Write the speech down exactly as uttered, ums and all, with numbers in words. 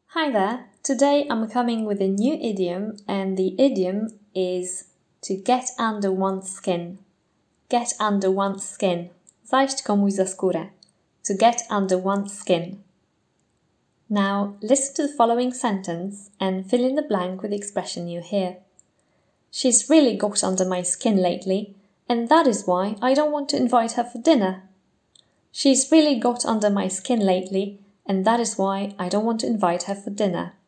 Hi there, today I'm coming with a new idiom and the idiom is to get under one's skin. Get under one's skin. Zajść komuś za skórę. To get under one's skin. Now listen to the following sentence and fill in the blank with the expression you hear. She's really got under my skin lately, and that is why I don't want to invite her for dinner. She's really got under my skin lately, and that is why I don't want to invite her for dinner.